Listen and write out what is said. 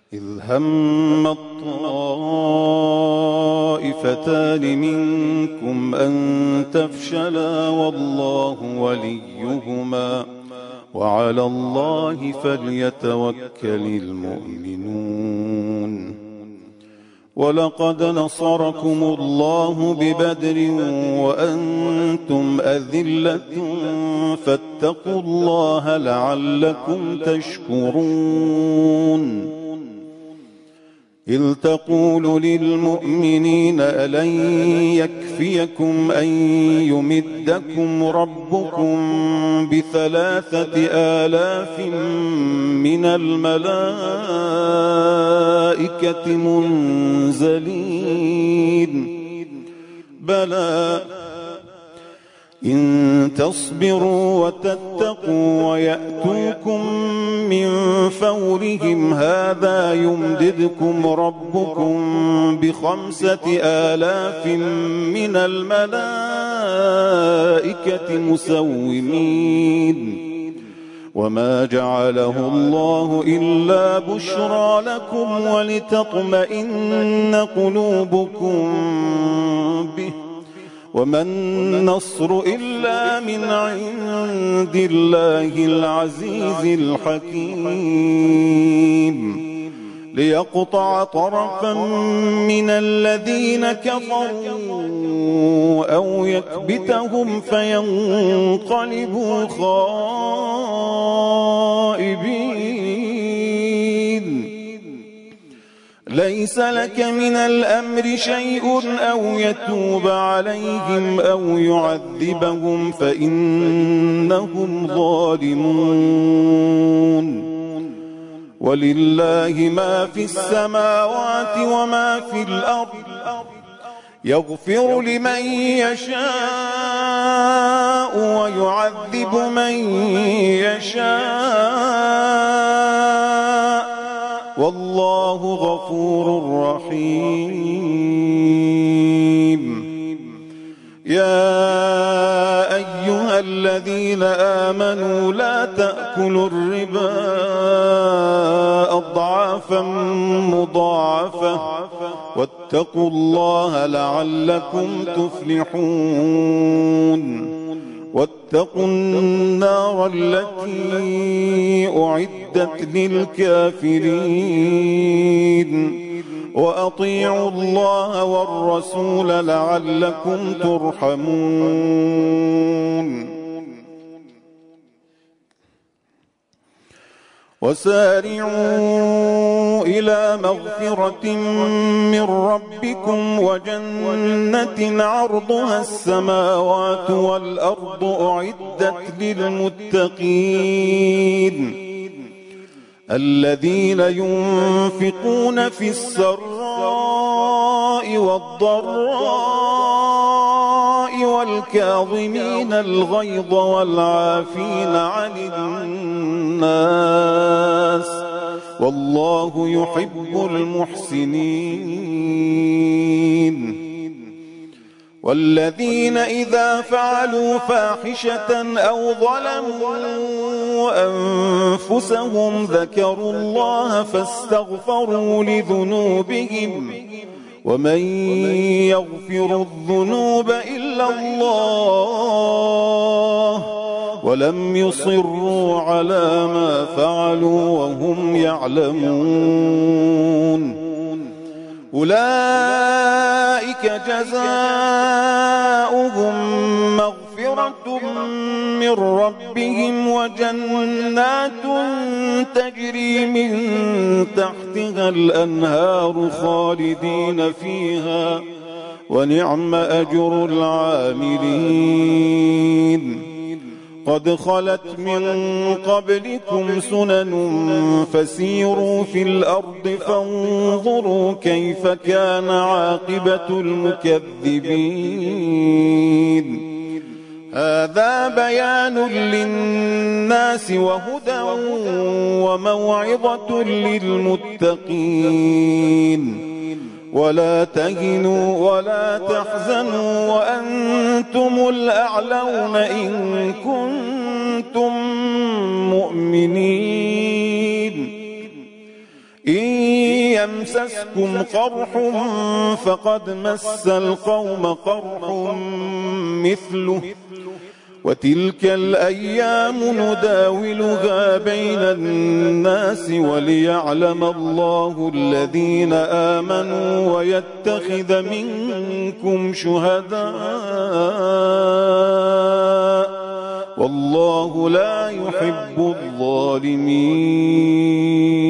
إذ هم الطائفتان منكم أن تفشلا والله وليهما وعلى الله فليتوكل المؤمنون. ولقد نصركم الله ببدر وأنتم أذلة فاتقوا الله لعلكم تشكرون. إذ تقول للمؤمنين ألن يكفيكم أن يمدكم ربكم ب3,000 من الملائكة منزلين؟ بلى إن تصبروا وتتقوا ويأتوكم من فورهم هذا يمددكم ربكم ب5,000 من الملائكة مسومين. وما جعله الله إلا بشرى لكم ولتطمئن قلوبكم به وما النصر إلا من عند الله العزيز الحكيم. ليقطع طرفا من الذين كفروا أو يكبتهم فينقلبوا خائبين. ليس لك من الأمر شيء أو يتوب عليهم أو يعذبهم فإنهم ظالمون. ولله ما في السماوات وما في الأرض يغفر لمن يشاء ويعذب من يشاء والله غفور رحيم. يا أيها الذين آمنوا لا تأكلوا الربا أضعافا مضاعفة واتقوا الله لعلكم تفلحون. واتقوا النار التي أعدت للكافرين وأطيعوا الله والرسول لعلكم ترحمون. وسارعوا إلى مغفرة من ربكم وجنة عرضها السماوات والأرض أعدت للمتقين الذين ينفقون في السراء والضراء والكاظمين الغيظ والعافين عن الناس والله يحب المحسنين. والذين إذا فعلوا فاحشة أو ظلموا أنفسهم ذكروا الله فاستغفروا لذنوبهم ومن يغفر الذنوب إلا الله ولم يصروا على ما فعلوا وهم يعلمون. أولئك جزاؤهم مغفرة من ربهم وجنات تجري من تحتها الأنهار خالدين فيها ونعم أجر العاملين. قد خلت من قبلكم سنن فسيروا في الأرض فانظروا كيف كان عاقبة المكذبين. هذا بيان للناس وهدى وموعظة للمتقين. ولا تهنوا ولا تحزنوا وأنتم الأعلون إن كنتم مؤمنين. إن يمسسكم قرح فقد مس القوم قرح مثله وتلك الأيام نداولها بين الناس وليعلم الله الذين آمنوا ويتخذ منكم شهداء والله لا يحب الظالمين.